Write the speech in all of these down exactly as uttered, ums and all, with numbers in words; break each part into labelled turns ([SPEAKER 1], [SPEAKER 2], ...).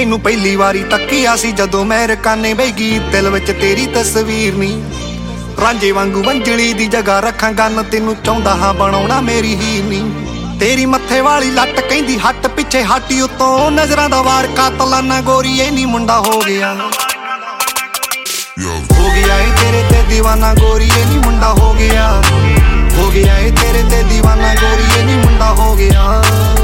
[SPEAKER 1] ਤੈਨੂੰ ਪਹਿਲੀ ਵਾਰੀ ਤੱਕਿਆ ਸੀ ਜਦੋਂ ਮੈਂ ਰਕਾਨੇ ਬੈਗੀ, ਦਿਲ ਵਿੱਚ ਤੇਰੀ ਤਸਵੀਰ ਨੀ ਰਾਂਝੇ ਵਾਂਗੂ ਵੰਜਲੀ ਦੀ ਜਗ੍ਹਾ ਰੱਖਾਂ ਗੰਨ, ਤੈਨੂੰ ਚਾਹੁੰਦਾ ਹਾਂ ਬਣਾਉਣਾ ਮੇਰੀ ਹੀਰ ਨੀ। ਤੇਰੀ ਮੱਥੇ ਵਾਲੀ ਲੱਟ ਕਹਿੰਦੀ ਹੱਟ ਪਿੱਛੇ ਹਾਟੀ ਉਤੋਂ ਨਜ਼ਰਾਂ ਦਾ ਵਾਰ ਕਾਤਲਾਨਾ ਗੋਰੀ ਇਹ ਨੀ ਮੁੰਡਾ ਹੋ ਗਿਆ ਹੋ ਗਿਆ ਏ ਤੇਰੇ ਤੇ دیਵਾਨਾ ਗੋਰੀ ਇਹ ਨੀ ਮੁੰਡਾ ਹੋ ਗਿਆ ਹੋ ਗਿਆ ਏ ਤੇਰੇ ਤੇ دیਵਾਨਾ ਗੋਰੀ ਇਹ ਨੀ ਮੁੰਡਾ ਹੋ ਗਿਆ।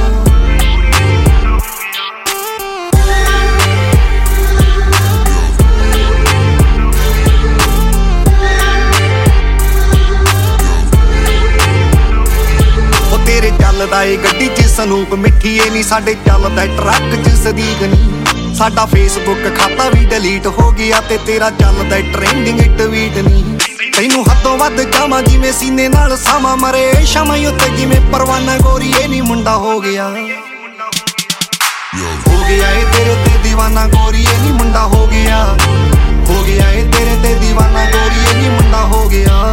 [SPEAKER 1] ਤੇਰੇ ਚੱਲਦਾ ਏ ਗੱਡੀ ਚ ਸਨੂਪ ਮਿੱਠੀ ਏ ਨੀ, ਸਾਡੇ ਚੱਲਦਾ ਟਰੱਕ ਚ ਸਦੀਕ ਨੀ। ਸਾਡਾ ਫੇਸਬੁੱਕ ਖਾਤਾ ਵੀ ਡਿਲੀਟ ਹੋ ਗਿਆ ਤੇ ਤੇਰਾ ਚੱਲਦਾ ਟ੍ਰੈਂਡਿੰਗ ਟਵੀਟ ਨੀ। ਤੈਨੂੰ ਹੱਦੋਂ ਵੱਧ ਚਾਵਾਂ ਜਿਵੇਂ ਸੀਨੇ ਨਾਲ ਸਾਵਾਂ ਮਰੇ ਸ਼ਾਮਾਂ ਉੱਤੇ ਜਿਵੇਂ ਪਰਵਾਨਾ ਗੋਰੀ ਇਹ ਨੀ ਮੁੰਡਾ ਹੋ ਗਿਆ ਹੋ ਗਿਆ ਏ ਤੇਰੇ ਤੇ دیਵਾਨਾ ਗੋਰੀ ਇਹ ਨੀ ਮੁੰਡਾ ਹੋ ਗਿਆ ਹੋ ਗਿਆ ਏ ਤੇਰੇ ਤੇ دیਵਾਨਾ ਗੋਰੀ ਇਹ ਨੀ ਮੁੰਡਾ ਹੋ ਗਿਆ।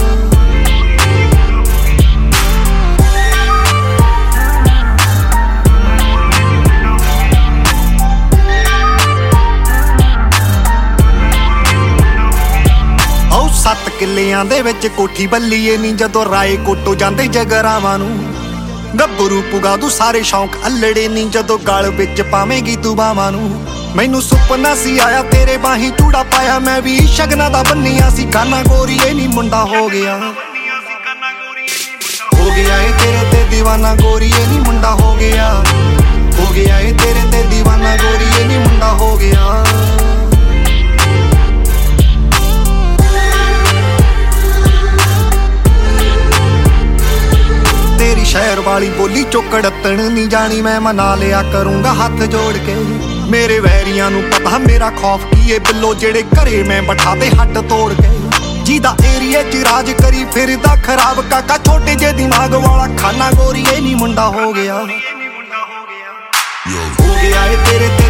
[SPEAKER 1] ਸੱਤ ਕਿੱਲਿਆਂ ਦੇ ਵਿੱਚ ਕੋਠੀ ਬੱਲੀਏ ਨੀ, ਜਦੋਂ ਰਾਏ ਕੋਟੋ ਜਾਂਦੇ ਜਗਰਾਵਾਂ ਨੂੰ ਗੱਭਰੂ ਪੁਗਾ ਤੂੰ ਸਾਰੇ ਸ਼ੌਂਕ ਅਲੜੇ ਨੀ, ਜਦੋਂ ਗਲ ਵਿੱਚ ਪਾਵੇਂਗੀ ਤੂੰ ਬਾਵਾਂ ਨੂੰ। ਮੈਨੂੰ ਸੁਪਨਾ ਸੀ ਆਇਆ ਤੇਰੇ ਬਾਹੀਂ ਚੂੜਾ ਪਾਇਆ, ਮੈਂ ਵੀ ਸ਼ਗਨਾਂ ਦਾ ਬੰਨੀਆਂ ਸੀ ਖਾਨਾ ਗੋਰੀ ਇਹ ਨੀ ਮੁੰਡਾ ਹੋ ਗਿਆ ਹੋ ਗਿਆ ਏ ਤੇਰੇ ਤੇ دیਵਾਨਾ ਗੋਰੀ ਇਹ ਨੀ ਮੁੰਡਾ ਹੋ ਗਿਆ ਹੋ ਗਿਆ ਏ ਤੇਰੇ ਤੇ دیਵਾਨਾ ਗੋਰੀ ਇਹ ਨੀ ਮੁੰਡਾ ਹੋ ਗਿਆ। ਸ਼ਹਿਰ ਵਾਲੀ ਬੋਲੀ ਚੋਕੜਤਣ ਨੀ ਜਾਣੀ, ਮੈਂ ਮਨਾ ਲਿਆ ਕਰੂੰਗਾ ਹੱਥ ਜੋੜ ਕੇ। ਮੇਰੇ ਵੈਰੀਆਂ ਨੂੰ ਪਤਾ ਮੇਰਾ ਖੌਫ ਕੀ ਏ ਬਿੱਲੋ, ਜਿਹੜੇ ਘਰੇ ਮੈਂ ਬਿਠਾਦੇ ਹੱਡ ਤੋੜ ਕੇ। ਜਿਹਦਾ ਏਰੀਏ ਚ ਰਾਜ ਕਰੀ ਫਿਰਦਾ ਖਰਾਬ ਕਾਕਾ, ਛੋਟੇ ਜੇ ਦਿਮਾਗ ਵਾਲਾ ਖਾਨਾ ਗੋਰੀ ਇਹ ਨੀ ਮੁੰਡਾ ਹੋ ਗਿਆ ਹੋ ਗਿਆ ਏ ਤੇਰੇ ਤੇ